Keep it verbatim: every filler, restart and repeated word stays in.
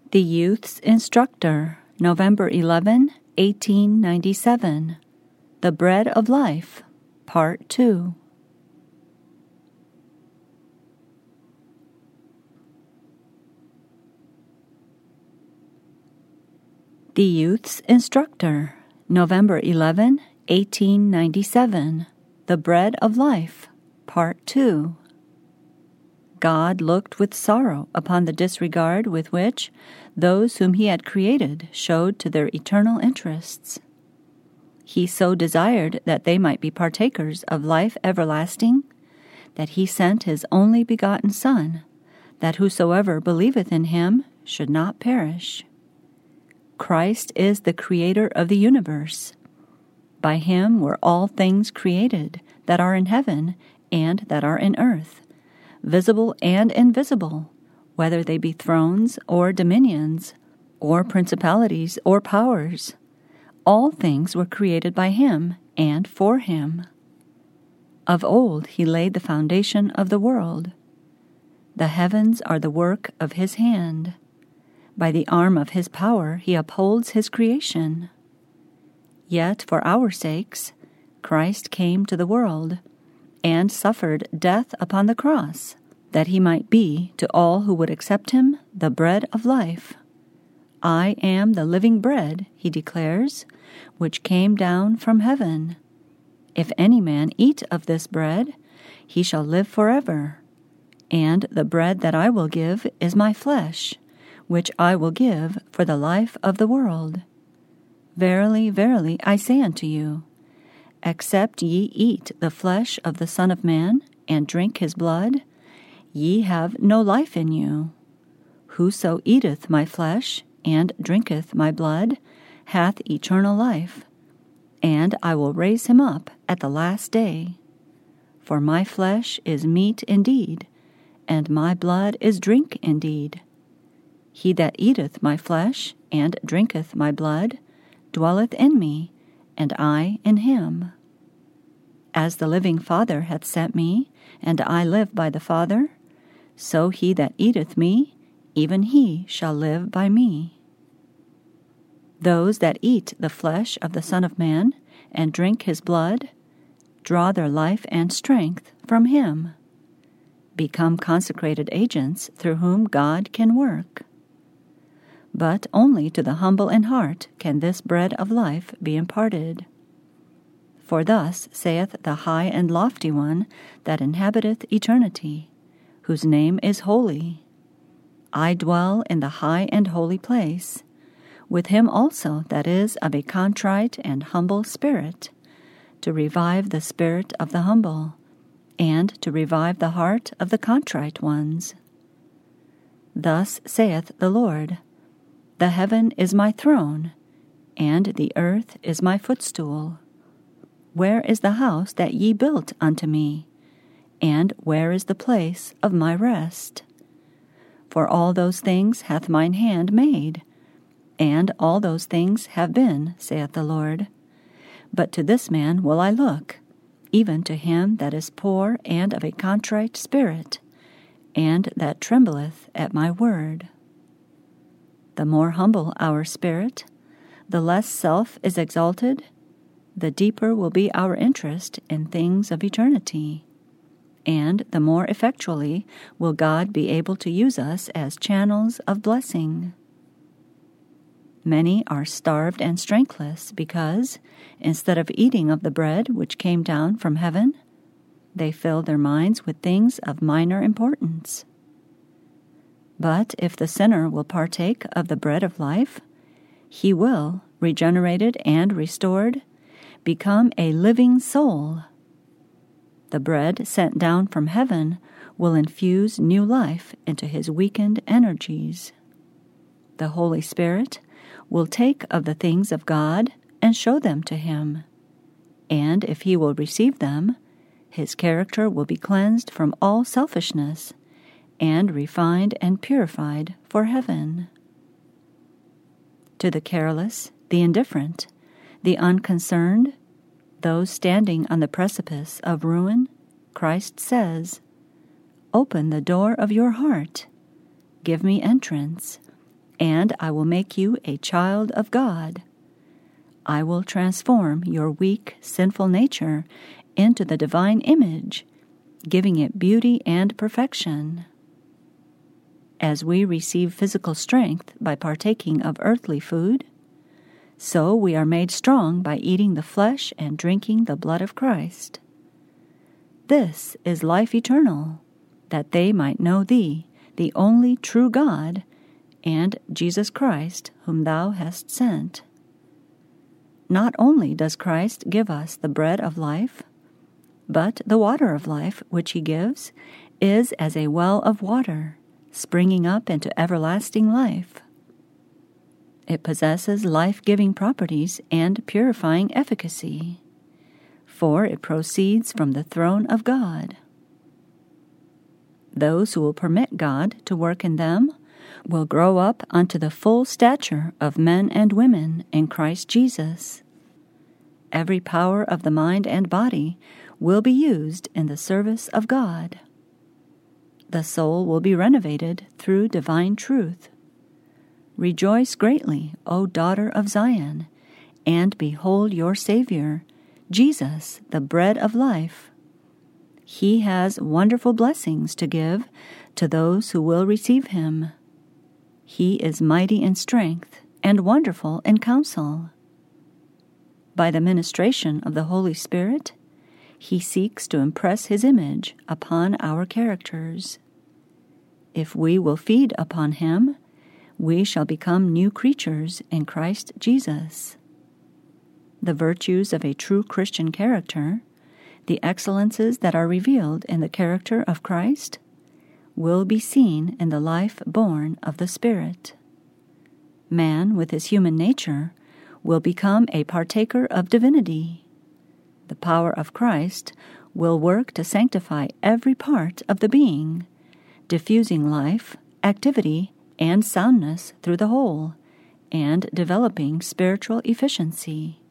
The Youth's Instructor, November eleventh, eighteen ninety-seven. The Bread of Life, Part two. The Youth's Instructor, November eleventh, eighteen ninety-seven. The Bread of Life, Part two. God looked with sorrow upon the disregard with which those whom he had created showed to their eternal interests. He so desired that they might be partakers of life everlasting, that he sent his only begotten Son, that whosoever believeth in him should not perish. Christ is the Creator of the universe. By him were all things created that are in heaven and that are in earth, visible and invisible, whether they be thrones or dominions, or principalities or powers. All things were created by him and for him. Of old he laid the foundation of the world. The heavens are the work of his hand. By the arm of his power he upholds his creation. Yet for our sakes Christ came to the world, and suffered death upon the cross, that he might be, to all who would accept him, the bread of life. I am the living bread, he declares, which came down from heaven. If any man eat of this bread, he shall live forever. And the bread that I will give is my flesh, which I will give for the life of the world. Verily, verily, I say unto you, except ye eat the flesh of the Son of Man, and drink his blood, ye have no life in you. Whoso eateth my flesh, and drinketh my blood, hath eternal life, and I will raise him up at the last day. For my flesh is meat indeed, and my blood is drink indeed. He that eateth my flesh, and drinketh my blood, dwelleth in me, and I in him. As the living Father hath sent me, and I live by the Father, so he that eateth me, even he shall live by me. Those that eat the flesh of the Son of Man, and drink his blood, draw their life and strength from him, become consecrated agents through whom God can work. But only to the humble in heart can this bread of life be imparted. For thus saith the high and lofty one that inhabiteth eternity, whose name is holy. I dwell in the high and holy place, with him also that is of a contrite and humble spirit, to revive the spirit of the humble, and to revive the heart of the contrite ones. Thus saith the Lord, the heaven is my throne, and the earth is my footstool. Where is the house that ye built unto me? And where is the place of my rest? For all those things hath mine hand made, and all those things have been, saith the Lord. But to this man will I look, even to him that is poor and of a contrite spirit, and that trembleth at my word. The more humble our spirit, the less self is exalted, the deeper will be our interest in things of eternity, and the more effectually will God be able to use us as channels of blessing. Many are starved and strengthless because, instead of eating of the bread which came down from heaven, they fill their minds with things of minor importance. But if the sinner will partake of the bread of life, he will, regenerated and restored, become a living soul. The bread sent down from heaven will infuse new life into his weakened energies. The Holy Spirit will take of the things of God and show them to him, and if he will receive them, his character will be cleansed from all selfishness and refined and purified for heaven. To the careless, the indifferent, the unconcerned, those standing on the precipice of ruin, Christ says, "Open the door of your heart, give me entrance, and I will make you a child of God. I will transform your weak, sinful nature into the divine image, giving it beauty and perfection. As we receive physical strength by partaking of earthly food, so we are made strong by eating the flesh and drinking the blood of Christ. This is life eternal, that they might know thee, the only true God, and Jesus Christ, whom thou hast sent. Not only does Christ give us the bread of life, but the water of life which he gives is as a well of water, springing up into everlasting life. It possesses life-giving properties and purifying efficacy, for it proceeds from the throne of God. Those who will permit God to work in them will grow up unto the full stature of men and women in Christ Jesus. Every power of the mind and body will be used in the service of God. The soul will be renovated through divine truth. Rejoice greatly, O daughter of Zion, and behold your Savior, Jesus, the bread of life. He has wonderful blessings to give to those who will receive him. He is mighty in strength and wonderful in counsel. By the ministration of the Holy Spirit, he seeks to impress his image upon our characters. If we will feed upon him, we shall become new creatures in Christ Jesus. The virtues of a true Christian character, the excellences that are revealed in the character of Christ, will be seen in the life born of the Spirit. Man, with his human nature, will become a partaker of divinity. The power of Christ will work to sanctify every part of the being, diffusing life, activity, and soundness through the whole, and developing spiritual efficiency.